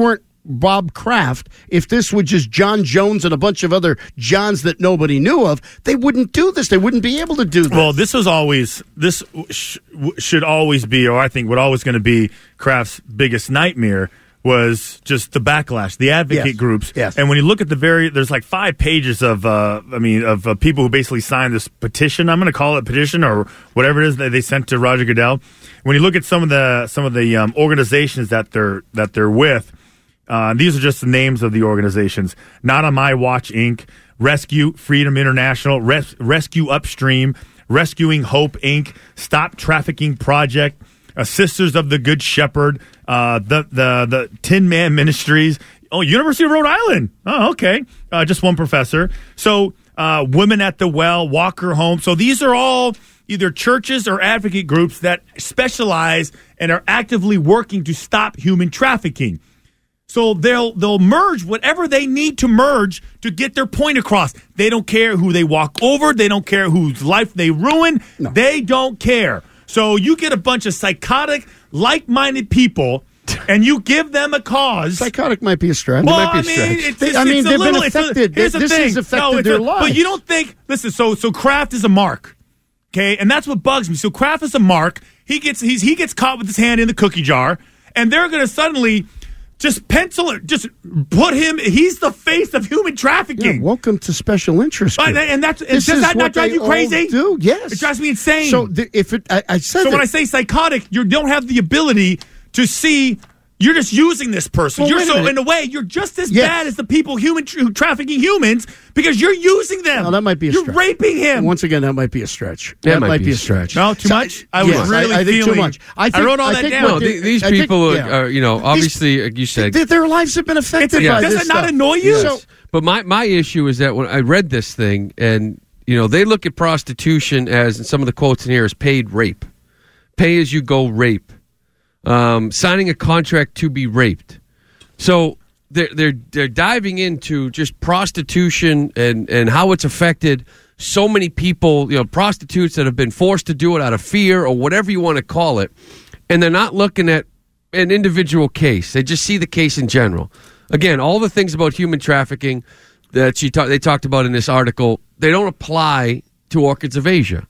Bob Kraft, if this were just John Jones and a bunch of other Johns that nobody knew of, they wouldn't do this. They wouldn't be able to do this. Well, this was always this sh- should always be, or I think what always going to be Kraft's biggest nightmare was just the backlash, the advocate Yes. groups. Yes. And when you look at the very, there's like five pages of, uh, I mean, of uh, people who basically signed this petition. I'm going to call it petition or whatever it is that they sent to Roger Goodell. When you look at some of the some of the um, organizations that they're that they're with, uh, these are just the names of the organizations. Not on My Watch, Incorporated, Rescue Freedom International, Res- Rescue Upstream, Rescuing Hope, Incorporated, Stop Trafficking Project, uh, Sisters of the Good Shepherd, uh, the the the Tin Man Ministries. Oh, University of Rhode Island. Oh, okay. Uh, just one professor. So, uh, Women at the Well, Walker Home. So these are all either churches or advocate groups that specialize and are actively working to stop human trafficking. So they'll they'll merge whatever they need to merge to get their point across. They don't care who they walk over. They don't care whose life they ruin. No. They don't care. So you get a bunch of psychotic, like-minded people, and you give them a cause. Psychotic might be a stretch. Well, it might be a I mean, stretch. it's, They- it's, I mean, it's a they've little, been it's a- affected. Here's the This thing. has affected no, it's their a, lives. But you don't think. Listen. So so Kraft is a mark. Okay, and that's what bugs me. So Kraft is a mark. He gets he's he gets caught with his hand in the cookie jar, and they're going to suddenly just pencil it, just put him. He's the face of human trafficking. Yeah, welcome to special interest group. And, and that's and This does is that what not drive they you crazy? all do, yes. It drives me insane. So the, if it, I, I said So that, when I say psychotic, you don't have the ability to see. You're just using this person. Well, you're wait a so minute. in a way, you're just as Yes. bad as the people human tra- trafficking humans because you're using them. No, that might be a you're stretch. raping him. Once again, that might be a stretch. That That, might might be be a a stretch. No, too So- much? I was yes, really I, I think feeling- too much. I, I think, wrote all that think down. what No, they- th- these I think- people, yeah. are, you know, obviously, like you said, Their, their lives have been affected It's- by does this it not stuff. annoy you? So, But my, my issue is that when I read this thing, and you know, they look at prostitution as, and some of the quotes in here is paid rape, pay as you go rape, um, signing a contract to be raped. So they're they're they're diving into just prostitution and and how it's affected so many people. You know, prostitutes that have been forced to do it out of fear or whatever you want to call it, and they're not looking at an individual case. They just see the case in general. Again, all the things about human trafficking that she ta- they talked about in this article, they don't apply to Orchids of Asia.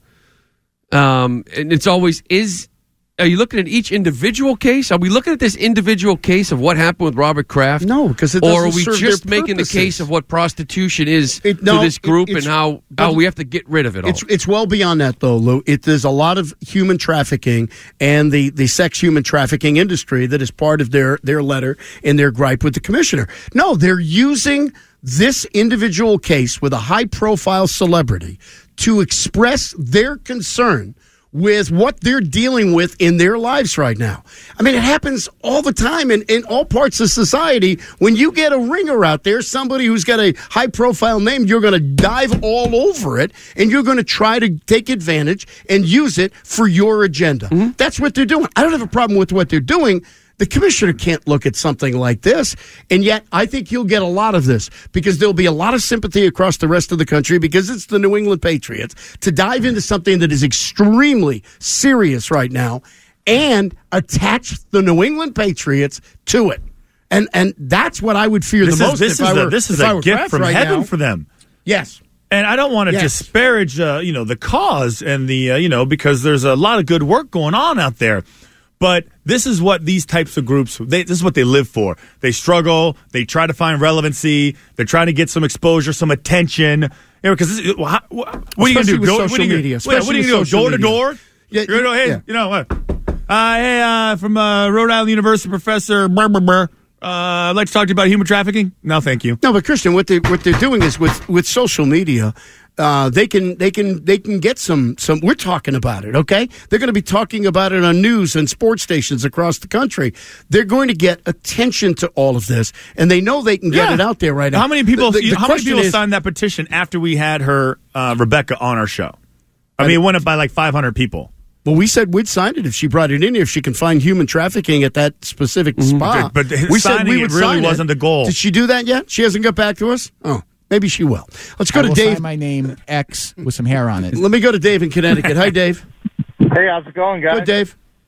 Um, and it's always, is, are you looking at each individual case? Are we looking at this individual case of what happened with Robert Kraft? No, because it Or are doesn't we serve just their making the purposes. case of what prostitution is It- to no, this group it- and it's- how, but- how we have to get rid of it all? It's it's well beyond that, though, Lou. It, there's a lot of human trafficking and the, the sex human trafficking industry that is part of their, their letter and their gripe with the commissioner. No, they're using this individual case with a high-profile celebrity to express their concern with what they're dealing with in their lives right now. I mean, it happens all the time in, in all parts of society. When you get a ringer out there, somebody who's got a high-profile name, you're going to dive all over it, and you're going to try to take advantage and use it for your agenda. Mm-hmm. That's what they're doing. I don't have a problem with what they're doing. The commissioner can't look at something like this, and yet I think you'll get a lot of this because there'll be a lot of sympathy across the rest of the country because it's the New England Patriots to dive into something that is extremely serious right now and attach the New England Patriots to it. And and that's what I would fear This the is, most this if is I a, were this is if I a were gift Kraft from right heaven now. for them. Yes. And I don't want to Yes. disparage, uh, you know, the cause and the, uh, you know, because there's a lot of good work going on out there. But this is what these types of groups, they, this is what they live for. They struggle. They try to find relevancy. They're trying to get some exposure, some attention. You know, because what, what are you going to Especially do? with Go, social what are you media, Gonna, what are you especially going with to do? Door to social door? Yeah, You're going to go, hey, yeah. you know what? Uh, hey, uh, from uh, Rhode Island University professor, brr, brr, brr. Uh, I'd like to talk to you about human trafficking. No, thank you. No, but Christian, what they what they're doing is with, with social media, uh, they can they can they can get some some. We're talking about it, okay? They're going to be talking about it on news and sports stations across the country. They're going to get attention to all of this, and they know they can get Yeah. it out there right now. How many people? The- the- you know, the how many question people is- signed that petition after we had her uh, Rebecca on our show? I mean, it went up by like five hundred people. Well, we said we'd sign it if she brought it in here, if she can find human trafficking at that specific spa. But- but we signing it really sign wasn't the goal. Did she do that yet? She hasn't got back to us? Oh, maybe she will. Let's go I to will Dave. sign my name X with some hair on it. Let me go to Dave in Connecticut. Hi, Dave. Hey, how's it going, guys? Good, Dave.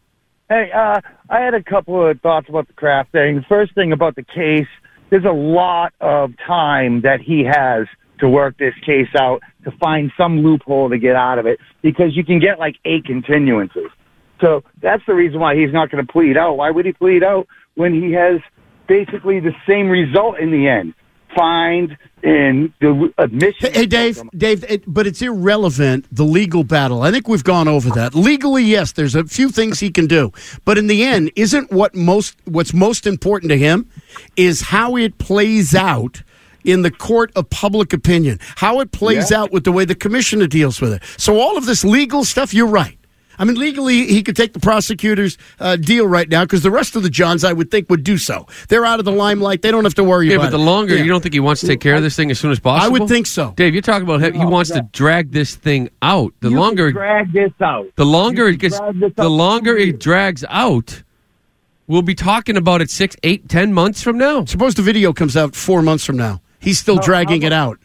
Hey, uh, I had a couple of thoughts about the Kraft thing. The first thing about the case, there's a lot of time that he has to work this case out, to find some loophole to get out of it, because you can get like eight continuances. So that's the reason why he's not going to plead out. Why would he plead out when he has basically the same result in the end? Fined and the admission. Hey, hey Dave, Dave, it, but it's irrelevant, the legal battle. I think we've gone over that. Legally, yes, there's a few things he can do. But in the end, isn't what most what's most important to him is how it plays out in the court of public opinion, how it plays yeah. out with the way the commissioner deals with it. So all of this legal stuff, you're right. I mean, legally, he could take the prosecutor's uh, deal right now because the rest of the Johns, I would think, would do so. They're out of the limelight. They don't have to worry yeah, about it. Yeah, but the longer, yeah. you don't think he wants to take care of this thing as soon as possible? I would think so. Dave, you're talking about he wants to drag this thing out. The you longer drag this out. The longer it gets, the longer it drags out, we'll be talking about it six, eight, ten months from now. Suppose the video comes out four months from now. He's still no, dragging it out.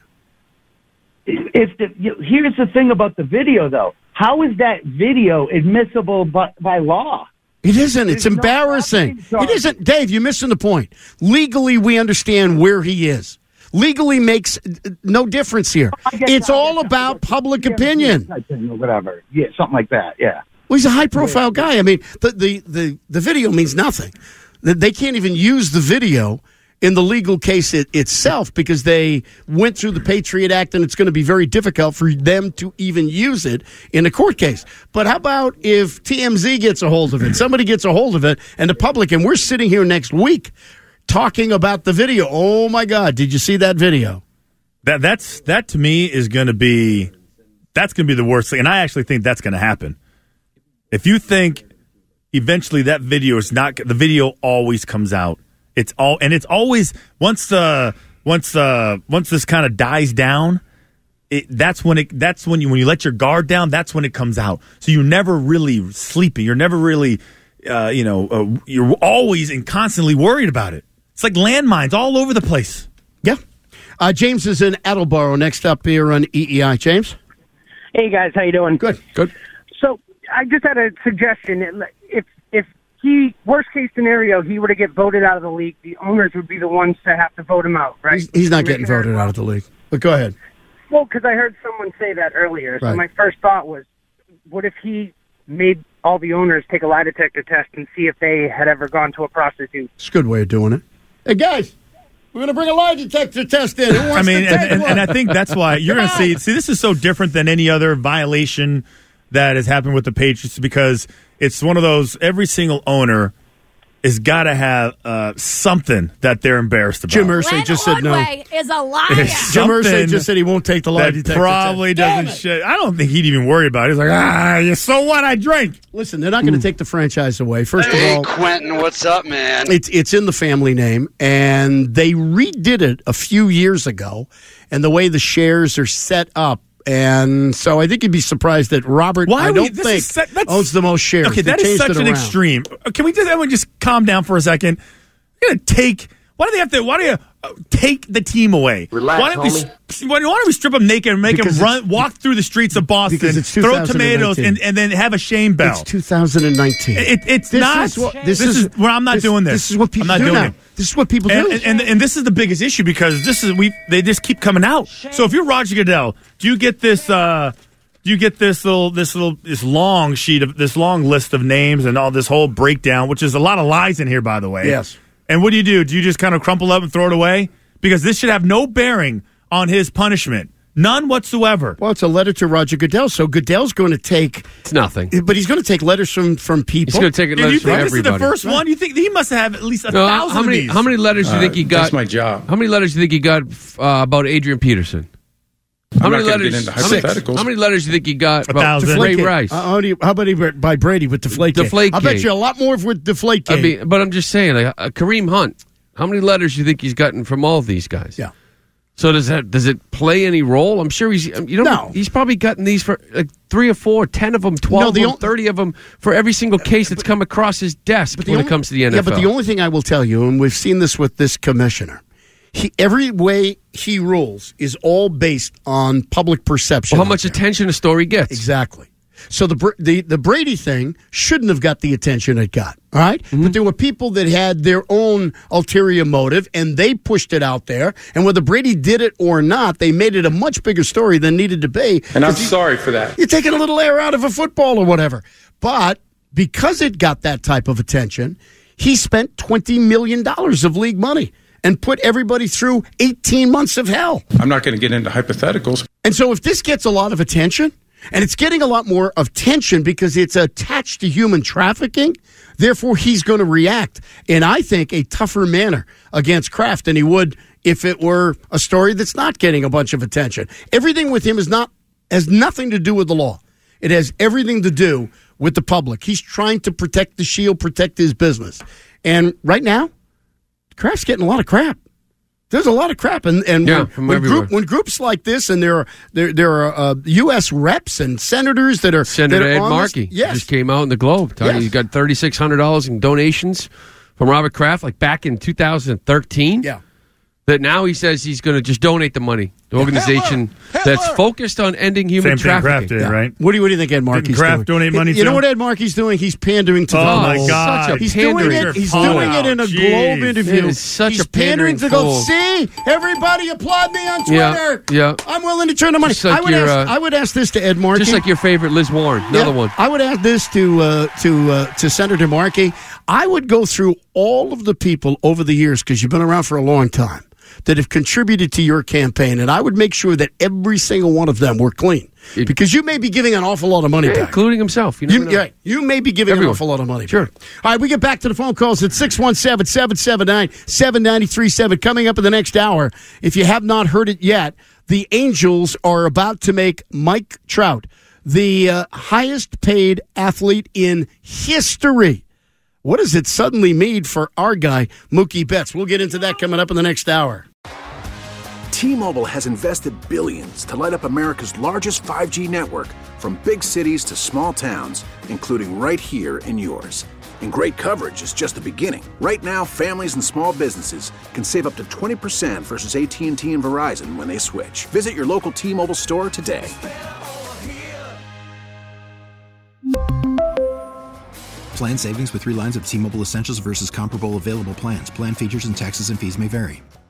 If the, here's the thing about the video, though. How is that video admissible by, by law? It isn't. It's There's embarrassing. No it isn't. Dave, you're missing the point. Legally, we understand where he is. Legally makes no difference here. It's all about public opinion. Or whatever. Yeah, something like that, yeah. Well, he's a high-profile guy. I mean, the, the, the, the video means nothing. They can't even use the video in the legal case it, itself because they went through the Patriot Act, and it's going to be very difficult for them to even use it in a court case. But how about if T M Z gets a hold of it, somebody gets a hold of it, and the public, and we're sitting here next week talking about the video. Oh, my God, did you see that video? That that's that to me is going to be, that's going to be the worst thing, and I actually think that's going to happen. If you think eventually that video is not, the video always comes out. It's all, and it's always once uh once uh once this kind of dies down, it that's when it that's when you when you let your guard down, that's when it comes out. So you're never really sleeping. You're never really uh you know uh, you're always and constantly worried about it. It's like landmines all over the place. Yeah. Uh, James is in Attleboro. Next up here on E E I. James. Hey guys, how you doing? Good. Good. So I just had a suggestion. If if He, worst case scenario, he were to get voted out of the league, the owners would be the ones to have to vote him out, right? He's, he's not getting voted out of the league. But go ahead. Well, because I heard someone say that earlier. So right. my first thought was, what if he made all the owners take a lie detector test and see if they had ever gone to a prostitute? It's a good way of doing it. Hey, guys, we're going to bring a lie detector test in. Who wants I mean, to take and, and, one? and I think that's why you're going to see, see, this is so different than any other violation that has happened with the Patriots because it's one of those, every single owner has got to have uh, something that they're embarrassed about. Jim Irsay just said no. Is a liar. Jim Irsay just said he won't take the lie detector. Probably test. doesn't. Shit. I don't think he'd even worry about it. He's like, ah, so what? I drank. Listen, they're not going to take the franchise away. First hey, of all, Quentin, what's up, man? It's it's in the family name, and they redid it a few years ago, and the way the shares are set up. And so I think you'd be surprised that Robert, Why I don't we, think, set, owns the most shares. Okay, they that is such an around. extreme. Can we just, everyone just calm down for a second? You're going to take, why do they have to, why do you uh, take the team away? Relax, why don't homie. we, why don't we strip them naked and make Because them run, walk through the streets of Boston, throw tomatoes, and, and then have a shame bell? It's two thousand nineteen. It, it's this not. Is what, this, this is, well, I'm not this, doing this. This is what people I'm not do doing now. It. This is what people and, do. And, and, and this is the biggest issue because this is we they just keep coming out. So if you're Roger Goodell, do you get this? Uh, do you get this little this little this long sheet of this long list of names and all this whole breakdown, which is a lot of lies in here, by the way. Yes. And what do you do? Do you just kind of crumple up and throw it away? Because this should have no bearing on his punishment. None whatsoever. Well, it's a letter to Roger Goodell, so Goodell's going to take... It's nothing. But he's going to take letters from, from people. He's going to take letters do you from think everybody. This is the first one? You think he must have at least a no, thousand how many, of these? How many letters do you think he got? That's my job. How many letters do you think he got uh, about Adrian Peterson? How I'm many not letters? get into How many, hypotheticals. how many letters do you think he got A about thousand. Ray Deflategate. Rice? Uh, how, do you, how about he by Brady with Deflategate? Deflategate. I'll bet you a lot more with Deflategate. I mean, but I'm just saying, like uh, Kareem Hunt. How many letters do you think he's gotten from all of these guys? Yeah. So does that does it play any role? I'm sure he's you know No. he's probably gotten these for like three or four, ten of them, twelve No, the of them, on- thirty of them for every single case that's come across his desk when only- it comes to the N Yeah, F L. but the only thing I will tell you, and we've seen this with this commissioner, he, every way he rules is all based on public perception. Well, how out much there. attention a story gets. Exactly. So the the the Brady thing shouldn't have got the attention it got, all right? Mm-hmm. But there were people that had their own ulterior motive, and they pushed it out there. And whether Brady did it or not, they made it a much bigger story than needed to be. And I'm you, sorry for that. You're taking a little air out of a football or whatever. But because it got that type of attention, he spent twenty million dollars of league money and put everybody through eighteen months of hell. I'm not going to get into hypotheticals. And so if this gets a lot of attention, and it's getting a lot more of tension because it's attached to human trafficking, therefore he's going to react in, I think, a tougher manner against Kraft than he would if it were a story that's not getting a bunch of attention. Everything with him is not has nothing to do with the law. It has everything to do with the public. He's trying to protect the shield, protect his business. And right now, Kraft's getting a lot of crap. There's a lot of crap, and, and yeah, when, from when, everywhere. group, when groups like this, and there are there there are uh, U S reps and senators that are Senator that are Ed on Markey this, yes, just came out in the Globe telling Yes. you he got thirty-six hundred dollars in donations from Robert Kraft, like back in two thousand thirteen. Yeah. That now he says he's going to just donate the money. The organization that's focused on ending human Same thing Kraft trafficking. did, Yeah. right? What do you what do you think Ed Markey's Didn't Kraft doing? donate money You know too? what Ed Markey's doing? He's pandering to Oh, the my whole- God. Such a He's doing pandering it. He's fool. doing it in a Jeez. Globe interview. It is such He's a pandering pandering to go. fool. See, everybody applaud me on Twitter. Yeah, yeah. I'm willing to turn the money. Just like I would your, ask. uh, I would ask this to Ed Markey. Just like your favorite Liz Warren, another Yeah, one. I would ask this to uh, to uh, to Senator Markey. I would go through all of the people over the years, because you've been around for a long time, that have contributed to your campaign, and I would make sure that every single one of them were clean, because you may be giving an awful lot of money Yeah, back, including himself. You, never You, know. yeah, you may be giving Everyone. an awful lot of money. Sure. Back. All right, we get back to the phone calls at six one seven, seven seven nine, seven nine three seven. Coming up in the next hour, if you have not heard it yet, the Angels are about to make Mike Trout the uh, highest paid athlete in history. What does it suddenly mean for our guy, Mookie Betts? We'll get into that coming up in the next hour. T-Mobile has invested billions to light up America's largest five G network, from big cities to small towns, including right here in yours. And great coverage is just the beginning. Right now, families and small businesses can save up to twenty percent versus A T and T and Verizon when they switch. Visit your local T-Mobile store today. Plan savings with three lines of T-Mobile Essentials versus comparable available plans. Plan features and taxes and fees may vary.